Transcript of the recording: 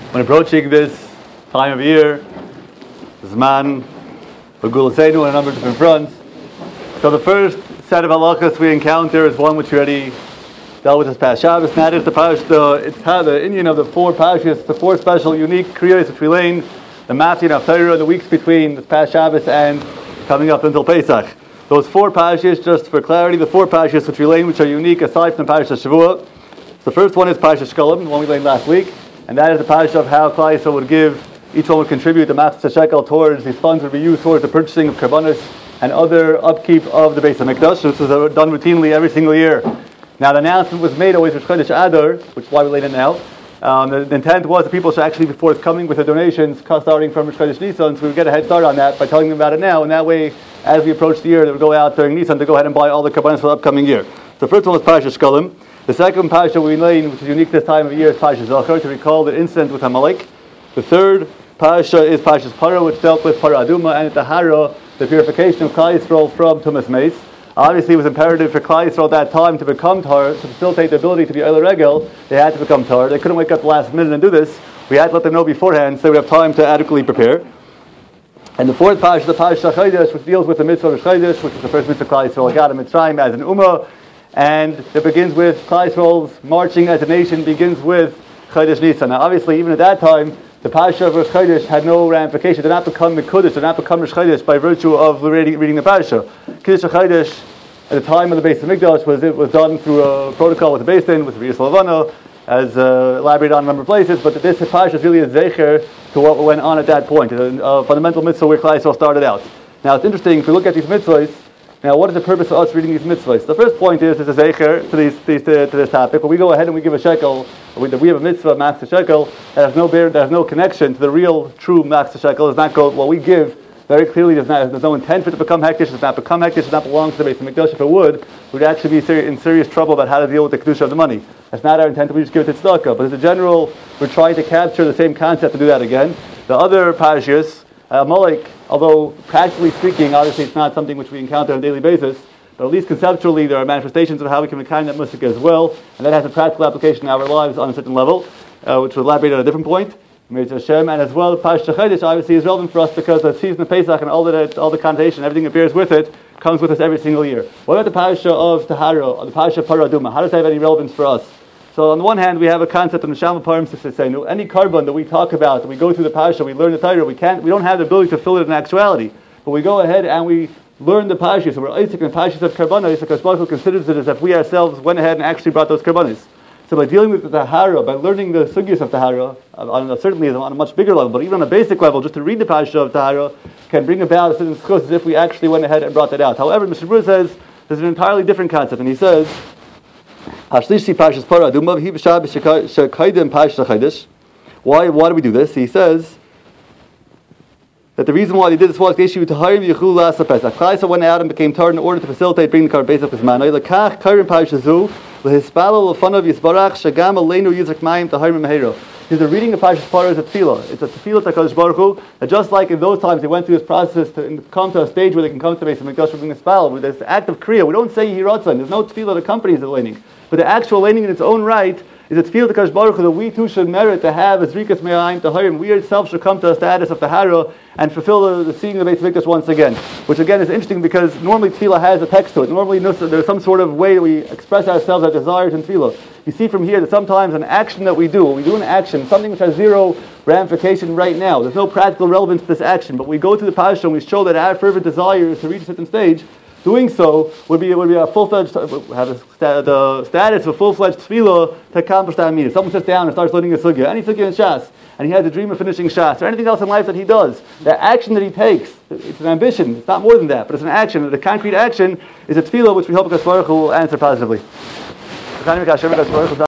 When approaching this time of year, Zman, V'Gulaseinu, and a number of different fronts. So the first set of halachas we encounter is one which we already dealt with this past Shabbos, and that is the Indian of the four parashas, the four special unique kriyos which we learn, the Matthew and Haftarah, the weeks between the past Shabbos and coming up until Pesach. Those four parashas, just for clarity, the four parashas which we learn, which are unique aside from the parasha Shavua. The first one is Parashat Shkalim, the one we learned last week, and that is the parasha of how Klal Yisrael would give, each one would contribute the matzah shekel towards, these funds would be used towards the purchasing of karbanos and other upkeep of the Beis HaMikdash, which was done routinely every single year. Now the announcement was made always for Chodesh Adar, which is why we learn it now. The intent was that people should actually be forthcoming with their donations starting from Chodesh Nisan, so we would get a head start on that by telling them about it now, and that way, as we approach the year, they would go out during Nisan to go ahead and buy all the karbanos for the upcoming year. So the first one was Parashat Shkalim. The second parasha we learn, which is unique this time of year, is Parashat Zachor, to recall the incident with Amalek. The third parasha is Parashat Parah, which dealt with Parah Aduma and Tahara, the purification of Klal Yisrael from Tumas Meis. Obviously, it was imperative for Klal Yisrael at that time to become Tar, to facilitate the ability to be Eiler Regel. They had to become Tar. They couldn't wake up the last minute and do this. We had to let them know beforehand so they would have time to adequately prepare. And the fourth parasha is the Parashat Chodesh, which deals with the mitzvah of Chodesh, which is the first mitzvah Klal Yisrael got in Mitzrayim as an Ummah. And it begins with Klal Yisrael's marching as a nation begins with Chodesh Nisan. Now obviously even at that time, the Parasha of Rosh Chodesh had no ramification. It did not become Mekudesh, it did not become Rosh Chodesh by virtue of reading the Parasha. Kiddush Chodesh at the time of the Beis HaMikdash was done through a protocol with the Beis Din, with the Riyas Lavana, as elaborated on a number of places, but this Parasha is really a zecher to what went on at that point, a fundamental mitzvah where Klal Yisrael started out. Now it's interesting, if we look at these mitzvahs, now, what is the purpose of us reading these mitzvahs? The first point is a zecher to this topic, but we go ahead and we give a shekel. We have a mitzvah, max a shekel, that has no connection to the real, true max a shekel. Does not go, what we give very clearly there's no intent for it to become hektish. It does not become hektish. It does not belong to the Beis HaMikdash. If it would, we'd actually be in serious trouble about how to deal with the kedusha of the money. That's not our intent. We just give it to tzedakah. But as a general, we're trying to capture the same concept to do that again. The other parashas, Amalek, although practically speaking, obviously it's not something which we encounter on a daily basis, but at least conceptually there are manifestations of how we can kind that musik as well, and that has a practical application in our lives on a certain level, which we'll elaborate at a different point. And as well, Parashat Chodesh obviously is relevant for us because the season of Pesach and all the connotation, everything that bears with it, comes with us every single year. What about the Parasha of Tahara, or the Parasha of Parah Aduma? How does that have any relevance for us? So on the one hand, we have a concept of Neshama Parim Sisseinu. Any carbon that we talk about, that we go through the Parasha, we learn the Torah, we don't have the ability to fill it in actuality. But we go ahead and we learn the Parashas. So we're Isaac and Parashas of Karbanos. Isaac Baruch Hu considers it as if we ourselves went ahead and actually brought those Karbanos. So by dealing with the Tahara, by learning the Sugyas of Tahara, certainly on a much bigger level, but even on a basic level, just to read the Parasha of Tahara can bring about a certain schus as if we actually went ahead and brought that out. However, Mr. Brewer says there's an entirely different concept, and he says, why do we do this? He says that the reason why they did this was Klal Yisrael went out and became tar in order to facilitate bringing the Karban Pesach Bismano. The reading of Parashat Parah is a tefillah. It's a tefillah to HaKadosh Baruch Hu. And just like in those times they went through this process to come to a stage where they can come to the Beis HaMikdash and bring the spell, with this act of kriya. We don't say Yiratzon. There's no tefillah that accompanies the laning. But the actual laning in its own right is a tefillah to HaKadosh Baruch Hu that we too should merit to have as Rikas Me'ayim Taharim. We ourselves should come to a status of Tahara and fulfill the seeing of the Beis HaMikdash once again. Which again is interesting because normally tefillah has a text to it. Normally there's some sort of way that we express ourselves, our desires in tefillah. You see from here that sometimes an action that we do an action, something which has zero ramification right now. There's no practical relevance to this action, but we go to the parasha and we show that our fervent desire is to reach a certain stage. Doing so would be a full-fledged, have the status of a full-fledged tefillah to accomplish that meaning. Someone sits down and starts learning a sugya, any sugya in Shas, and he has a dream of finishing Shas, or anything else in life that he does. The action that he takes, it's an ambition, it's not more than that, but it's an action. The concrete action is a tefillah which we hope HaKadosh Baruch Hu will answer positively.